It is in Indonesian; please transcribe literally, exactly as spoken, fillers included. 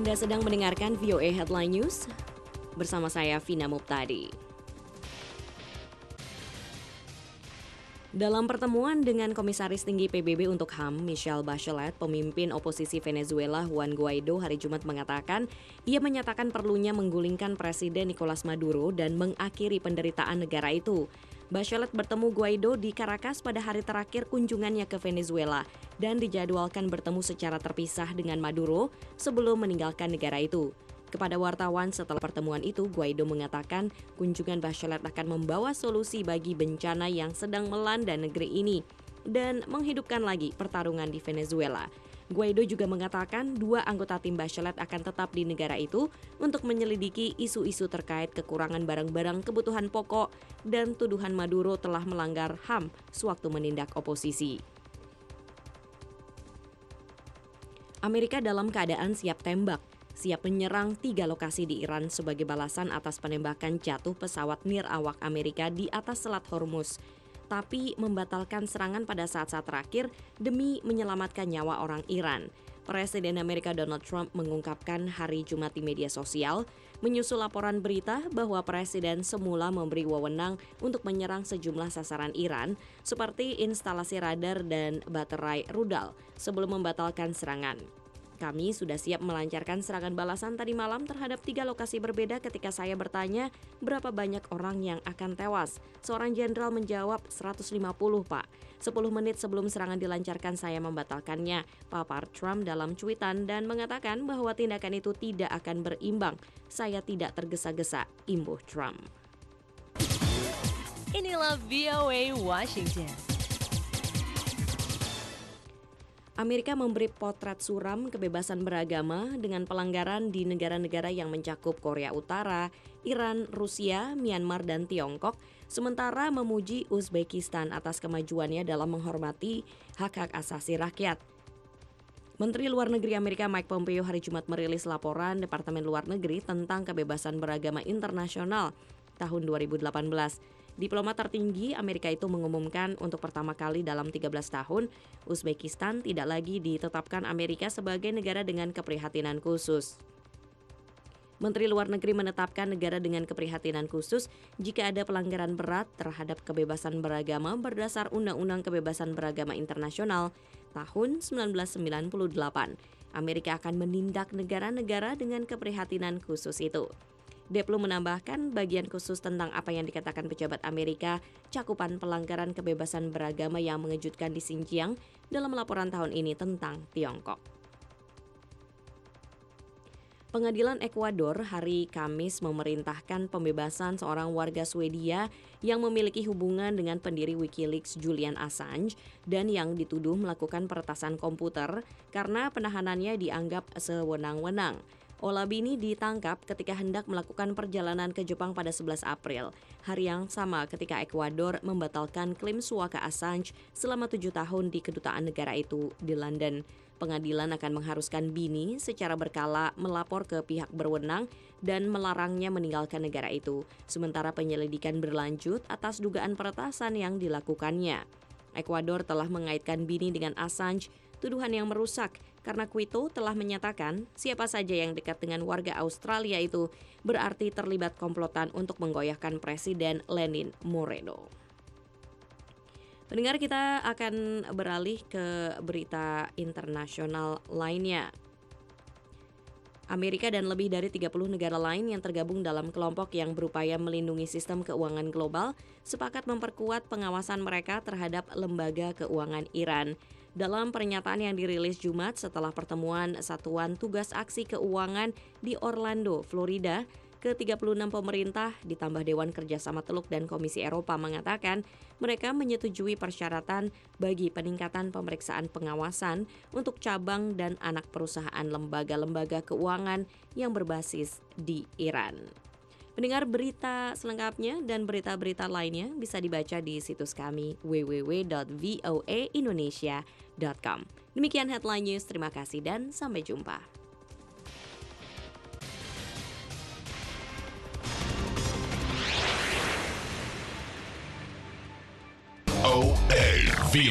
Anda sedang mendengarkan V O A Headline News bersama saya Vina Muptadi. Dalam pertemuan dengan Komisaris Tinggi P B B untuk H A M, Michelle Bachelet, pemimpin oposisi Venezuela Juan Guaido hari Jumat mengatakan ia menyatakan perlunya menggulingkan Presiden Nicolas Maduro dan mengakhiri penderitaan negara itu. Bachelet bertemu Guaido di Caracas pada hari terakhir kunjungannya ke Venezuela dan dijadwalkan bertemu secara terpisah dengan Maduro sebelum meninggalkan negara itu. Kepada wartawan setelah pertemuan itu, Guaido mengatakan kunjungan Bachelet akan membawa solusi bagi bencana yang sedang melanda negeri ini dan menghidupkan lagi pertarungan di Venezuela. Guaido juga mengatakan dua anggota tim Bachelet akan tetap di negara itu untuk menyelidiki isu-isu terkait kekurangan barang-barang kebutuhan pokok dan tuduhan Maduro telah melanggar H A M sewaktu menindak oposisi. Amerika dalam keadaan siap tembak. Siap menyerang tiga lokasi di Iran sebagai balasan atas penembakan jatuh pesawat nirawak Amerika di atas Selat Hormuz, tapi membatalkan serangan pada saat-saat terakhir demi menyelamatkan nyawa orang Iran. Presiden Amerika Donald Trump mengungkapkan hari Jumat di media sosial, menyusul laporan berita bahwa Presiden semula memberi wewenang untuk menyerang sejumlah sasaran Iran, seperti instalasi radar dan baterai rudal, sebelum membatalkan serangan. Kami sudah siap melancarkan serangan balasan tadi malam terhadap tiga lokasi berbeda ketika saya bertanya berapa banyak orang yang akan tewas. Seorang jenderal menjawab seratus lima puluh, Pak. sepuluh menit sebelum serangan dilancarkan saya membatalkannya, papar Trump dalam cuitan dan mengatakan bahwa tindakan itu tidak akan berimbang. Saya tidak tergesa-gesa, imbuh Trump. Inilah V O A Washington. Amerika memberi potret suram kebebasan beragama dengan pelanggaran di negara-negara yang mencakup Korea Utara, Iran, Rusia, Myanmar, dan Tiongkok, sementara memuji Uzbekistan atas kemajuannya dalam menghormati hak-hak asasi rakyat. Menteri Luar Negeri Amerika Mike Pompeo hari Jumat merilis laporan Departemen Luar Negeri tentang kebebasan beragama internasional tahun dua ribu delapan belas. Diplomat tertinggi Amerika itu mengumumkan untuk pertama kali dalam tiga belas tahun, Uzbekistan tidak lagi ditetapkan Amerika sebagai negara dengan keprihatinan khusus. Menteri Luar Negeri menetapkan negara dengan keprihatinan khusus jika ada pelanggaran berat terhadap kebebasan beragama berdasar Undang-Undang Kebebasan Beragama Internasional tahun sembilan belas sembilan puluh delapan. Amerika akan menindak negara-negara dengan keprihatinan khusus itu. Deplu menambahkan bagian khusus tentang apa yang dikatakan pejabat Amerika cakupan pelanggaran kebebasan beragama yang mengejutkan di Xinjiang dalam laporan tahun ini tentang Tiongkok. Pengadilan Ekuador hari Kamis memerintahkan pembebasan seorang warga Swedia yang memiliki hubungan dengan pendiri Wikileaks Julian Assange dan yang dituduh melakukan peretasan komputer karena penahanannya dianggap sewenang-wenang. Olabini ditangkap ketika hendak melakukan perjalanan ke Jepang pada sebelas April, hari yang sama ketika Ekuador membatalkan klaim suaka Assange selama tujuh tahun di kedutaan negara itu di London. Pengadilan akan mengharuskan Bini secara berkala melapor ke pihak berwenang dan melarangnya meninggalkan negara itu, sementara penyelidikan berlanjut atas dugaan peretasan yang dilakukannya. Ekuador telah mengaitkan Bini dengan Assange, tuduhan yang merusak karena Quito telah menyatakan siapa saja yang dekat dengan warga Australia itu berarti terlibat komplotan untuk menggoyahkan Presiden Lenin Moreno. Pendengar, kita akan beralih ke berita internasional lainnya. Amerika dan lebih dari tiga puluh negara lain yang tergabung dalam kelompok yang berupaya melindungi sistem keuangan global sepakat memperkuat pengawasan mereka terhadap lembaga keuangan Iran. Dalam pernyataan yang dirilis Jumat setelah pertemuan Satuan Tugas Aksi Keuangan di Orlando, Florida, ke tiga puluh enam pemerintah ditambah Dewan Kerjasama Teluk dan Komisi Eropa mengatakan mereka menyetujui persyaratan bagi peningkatan pemeriksaan pengawasan untuk cabang dan anak perusahaan lembaga-lembaga keuangan yang berbasis di Iran. Mendengar berita selengkapnya dan berita-berita lainnya bisa dibaca di situs kami w w w dot v o a indonesia dot com. Demikian Headline News, terima kasih dan sampai jumpa. O A